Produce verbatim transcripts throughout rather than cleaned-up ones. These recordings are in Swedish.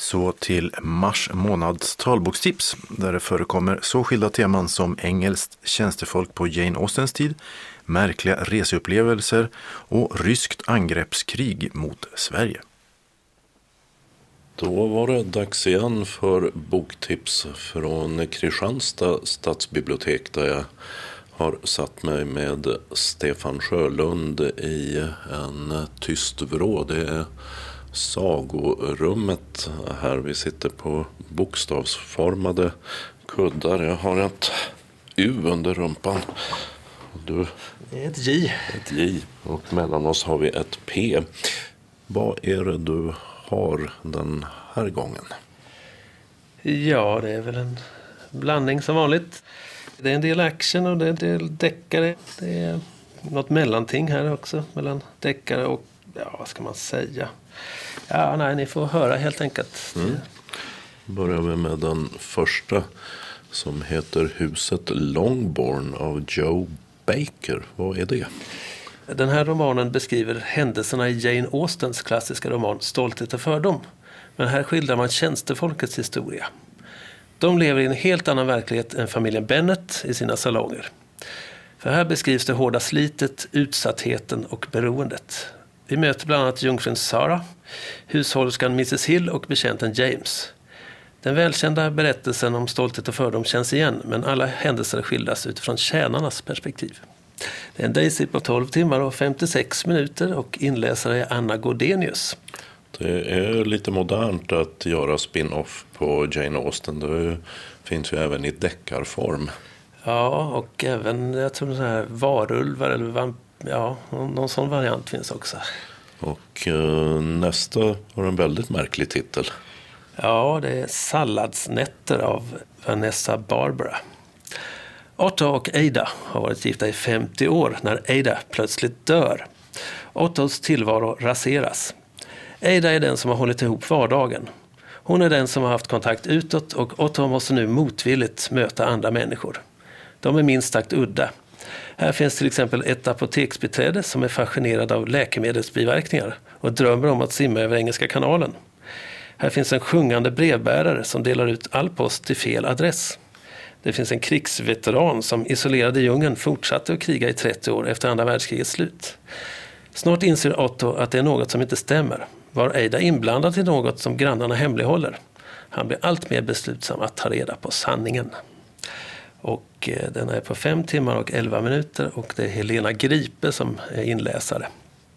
Så till mars månads talbokstips där det förekommer så skilda teman som engelskt tjänstefolk på Jane Austens tid, märkliga reseupplevelser och ryskt angreppskrig mot Sverige. Då var det dags igen för boktips från Kristianstad stadsbibliotek där jag har satt mig med Stefan Sjölund i en tyst vrå. Det är sagorummet här. Vi sitter på bokstavsformade kuddar. Jag har ett U under rumpan. Du, det är ett J. Ett J. Och mellan oss har vi ett P. Vad är det du har den här gången? Ja, det är väl en blandning som vanligt. Det är en del action och det är en del deckare. Det är något mellanting här också mellan deckare och, ja, vad ska man säga? Ja, nej, ni får höra helt enkelt. Mm. Börjar vi med den första som heter Huset Longbourn av Joe Baker. Vad är det? Den här romanen beskriver händelserna i Jane Austens klassiska roman Stolthet och fördom. Men här skildrar man tjänstefolkets historia. De lever i en helt annan verklighet än familjen Bennet i sina salonger. För här beskrivs det hårda slitet, utsattheten och beroendet. Vi möter bland annat jungfrun Sarah, hushållerskan missus Hill och betjänten James. Den välkända berättelsen om stolthet och fördom känns igen, men alla händelser skildras utifrån tjänarnas perspektiv. Det är en dagsy på tolv timmar och femtiosex minuter och inläsare är Anna Gordenius. Det är lite modernt att göra spin-off på Jane Austen. Det finns ju även i deckarform. Ja, och även, jag tror så här varulvar eller vamp, ja, någon sån variant finns också. Och eh, nästa har en väldigt märklig titel. Ja, det är Salladsnätter av Vanessa Barbara. Otto och Ada har varit gifta i femtio år när Ada plötsligt dör. Ottos tillvaro raseras. Ada är den som har hållit ihop vardagen. Hon är den som har haft kontakt utåt och Otto måste nu motvilligt möta andra människor. De är minst sagt udda. Här finns till exempel ett apoteksbiträde som är fascinerad av läkemedelsbiverkningar och drömmer om att simma över Engelska kanalen. Här finns en sjungande brevbärare som delar ut all post till fel adress. Det finns en krigsveteran som isolerad i djungeln fortsatte att kriga i trettio år efter andra världskrigets slut. Snart inser Otto att det är något som inte stämmer. Var Ada inblandad i något som grannarna hemlighåller? Han blir allt mer beslutsam att ta reda på sanningen. Och eh, den är på fem timmar och elva minuter och det är Helena Gripe som är inläsare.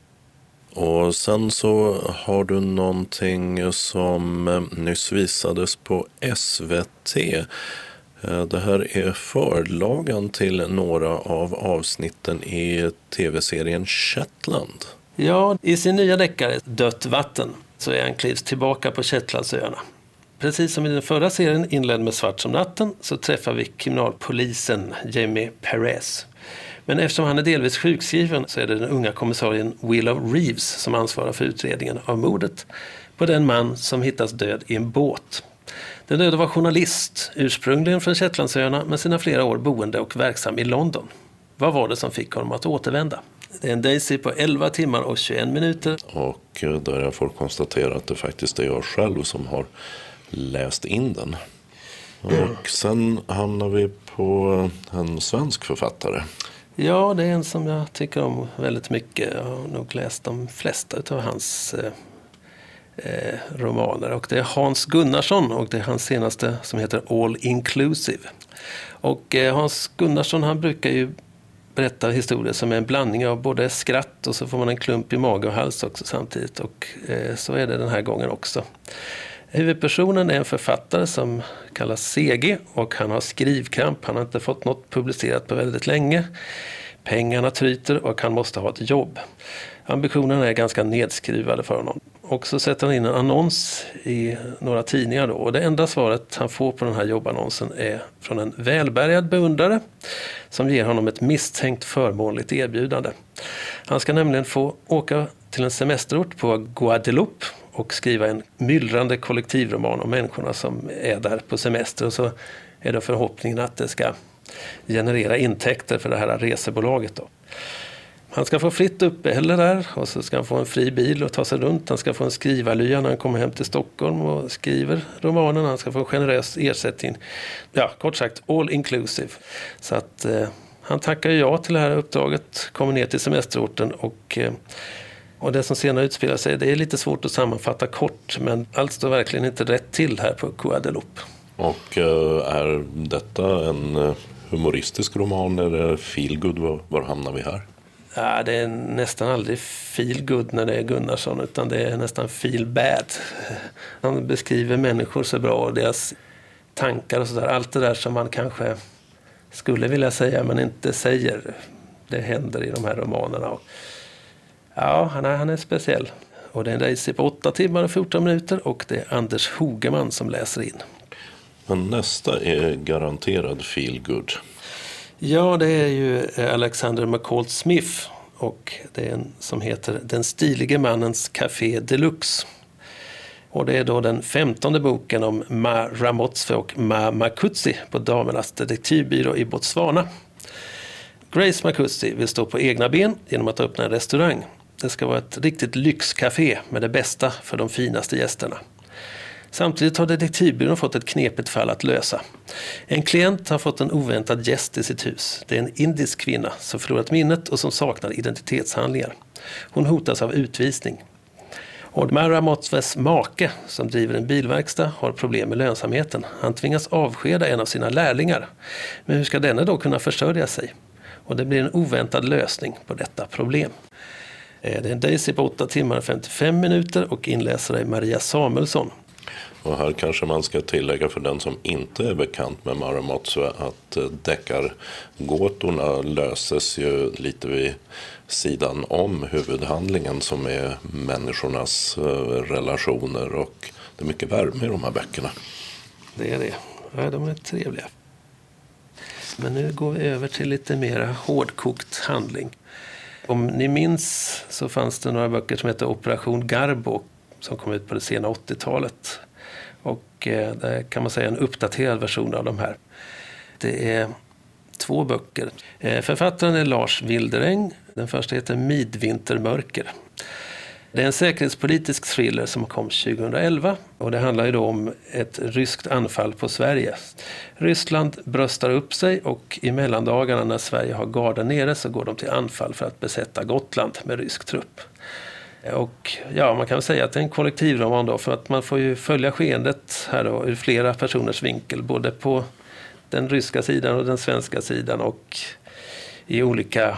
Och sen så har du någonting som nyss visades på S V T. Det här är förlagan till några av avsnitten i tv-serien Shetland. Ja, i sin nya deckare Dött vatten så är han klivs tillbaka på Shetlandsöarna. Precis som i den förra serien inledd med Svart som natten så träffar vi kriminalpolisen Jamie Perez. Men eftersom han är delvis sjukskriven så är det den unga kommissarien Willow Reeves som ansvarar för utredningen av mordet på den man som hittas död i en båt. Den döde var journalist, ursprungligen från Shetlandsöarna men sedan flera år boende och verksam i London. Vad var det som fick honom att återvända? Det är en dagsy på elva timmar och tjugoen minuter. Och där jag får konstatera att det faktiskt är jag själv som har läst in den. Och sen hamnar vi på en svensk författare. Ja, det är en som jag tycker om väldigt mycket. Jag har nog läst de flesta av hans eh, eh, romaner. Och det är Hans Gunnarsson och det är hans senaste som heter All Inclusive. Och eh, Hans Gunnarsson han brukar ju berätta historier som är en blandning av både skratt och så får man en klump i mage och hals också samtidigt. Och eh, så är det den här gången också. Huvudpersonen är en författare som kallas C G och han har skrivkramp. Han har inte fått något publicerat på väldigt länge. Pengarna tryter och han måste ha ett jobb. Ambitionerna är ganska nedskrivade för honom. Och så sätter han in en annons i några tidningar då. Och det enda svaret han får på den här jobbannonsen är från en välbärgad beundrare som ger honom ett misstänkt förmånligt erbjudande. Han ska nämligen få åka till en semesterort på Guadeloupe och skriva en myllrande kollektivroman om människorna som är där på semester. Och så är det förhoppningen att det ska generera intäkter för det här resebolaget då. Han ska få fritt uppehälle där och så ska han få en fri bil och ta sig runt. Han ska få en skrivarlya när han kommer hem till Stockholm och skriver romanen. Han ska få en generös ersättning. Ja, kort sagt, all inclusive. Så att eh, han tackar ja till det här uppdraget, kommer ner till semesterorten och, eh, och det som senare utspelar sig, det är lite svårt att sammanfatta kort, men allt står verkligen inte rätt till här på Guadeloupe. Och eh, är detta en humoristisk roman eller feelgood? Var, var hamnar vi här? Ja, det är nästan aldrig feel good när det är Gunnarsson, utan det är nästan feel bad. Han beskriver människor så bra och deras tankar och sådär. Allt det där som man kanske skulle vilja säga men inte säger. Det händer i de här romanerna. Ja, han är, han är speciell. Och det är en race på åtta timmar och fjorton minuter och det är Anders Hogeman som läser in. Men nästa är garanterad feel good. Ja, det är ju Alexander McCall Smith och det är en som heter Den stilige mannens Café Deluxe. Och det är då den femtonde boken om Ma Ramotswe och Ma Makutsi på damernas detektivbyrå i Botswana. Grace Makutsi vill stå på egna ben genom att öppna en restaurang. Det ska vara ett riktigt lyxcafé med det bästa för de finaste gästerna. Samtidigt har detektivbyrån fått ett knepigt fall att lösa. En klient har fått en oväntad gäst i sitt hus. Det är en indisk kvinna som förlorat minnet och som saknar identitetshandlingar. Hon hotas av utvisning. Och Mara Motsves make som driver en bilverkstad har problem med lönsamheten. Han tvingas avskeda en av sina lärlingar. Men hur ska denne då kunna försörja sig? Och det blir en oväntad lösning på detta problem. Det är en Daisy på åtta timmar och femtiofem minuter och inläsare Maria Samuelsson. Och här kanske man ska tillägga för den som inte är bekant med Mara Motswe att deckargåtorna löses ju lite vid sidan om huvudhandlingen som är människornas relationer, och det är mycket värme i de här böckerna. Det är det. Ja, de är trevliga. Men nu går vi över till lite mer hårdkokt handling. Om ni minns så fanns det några böcker som heter Operation Garbo som kom ut på det sena åttiotalet. Och eh, det kan man säga en uppdaterad version av de här. Det är två böcker. Eh, författaren är Lars Wilderäng. Den första heter Midvintermörker. Det är en säkerhetspolitisk thriller som kom tjugohundraelva och det handlar ju då om ett ryskt anfall på Sverige. Ryssland bröstar upp sig och i mellandagarna när Sverige har garden nere så går de till anfall för att besätta Gotland med rysk trupp. Och ja, man kan väl säga att det är en kollektivroman då, för att man får ju följa skeendet här då ur flera personers vinkel, både på den ryska sidan och den svenska sidan och i olika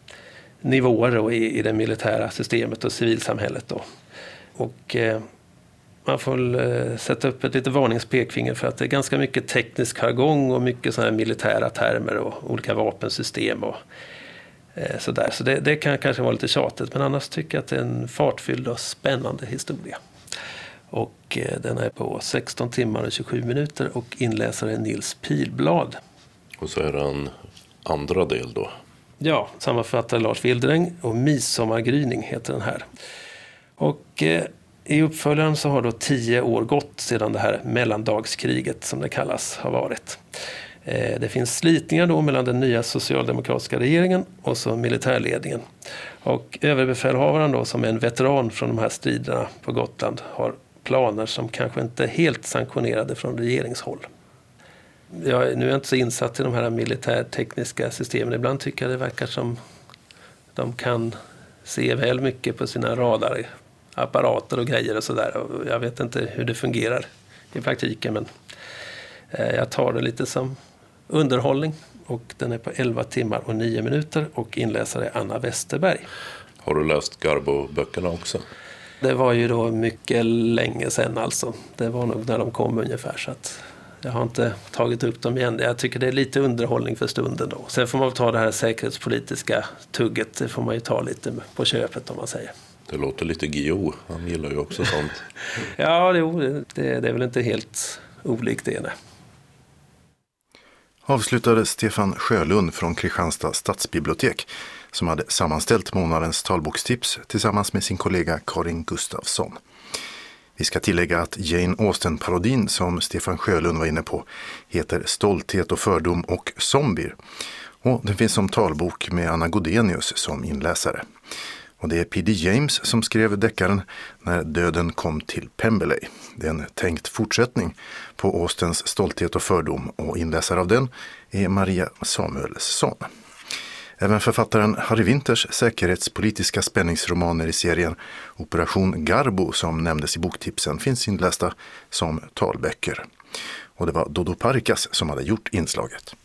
nivåer och i, i det militära systemet och civilsamhället då. Och eh, man får eh, sätta upp ett lite varningspekfinger för att det är ganska mycket teknisk jargong och mycket sådana här militära termer och olika vapensystem och eh, sådär. Så det, det kan kanske vara lite tjatigt, men annars tycker jag att det är en fartfylld och spännande historia. Och eh, den är på sexton timmar och tjugosju minuter och inläsare är Nils Pilblad. Och så är det en andra del då. Ja, samma författare Lars Wilderäng och Midsommargryning heter den här. Och eh, i uppföljaren så har då tio år gått sedan det här mellandagskriget som det kallas har varit. Eh, det finns slitningar då mellan den nya socialdemokratiska regeringen och så militärledningen. Och överbefälhavaren då som är en veteran från de här striderna på Gotland har planer som kanske inte är helt sanktionerade från regeringshåll. Jag, nu är jag inte så insatt i de här militärtekniska systemen. Ibland tycker jag det verkar som de kan se väl mycket på sina radarapparater och grejer och sådär. Jag vet inte hur det fungerar i praktiken, men eh, jag tar det lite som underhållning. Och den är på elva timmar och nio minuter och inläsare är Anna Westerberg. Har du läst Garbo-böckerna också? Det var ju då mycket länge sedan alltså. Det var nog när de kom ungefär, så att jag har inte tagit upp dem igen. Jag tycker det är lite underhållning för stunden då. Sen får man ta det här säkerhetspolitiska tugget. Det får man ju ta lite på köpet om man säger. Det låter lite Gio. Han gillar ju också sånt. Ja, det, det, det är väl inte helt olikt det. Nej. Avslutade Stefan Sjölund från Kristianstad stadsbibliotek som hade sammanställt månadens talbokstips tillsammans med sin kollega Karin Gustafsson. Vi ska tillägga att Jane Austen-parodin som Stefan Sjölund var inne på heter Stolthet och fördom och zombier. Och den finns som talbok med Anna Godenius som inläsare. Och det är P D James som skrev deckaren När döden kom till Pemberley. Det är en tänkt fortsättning på Austens Stolthet och fördom, och inläsare av den är Maria Samuelsson. Även författaren Harry Winters säkerhetspolitiska spänningsromaner i serien Operation Garbo, som nämndes i boktipsen, finns inlästa som talböcker. Och det var Dodo Parikas som hade gjort inslaget.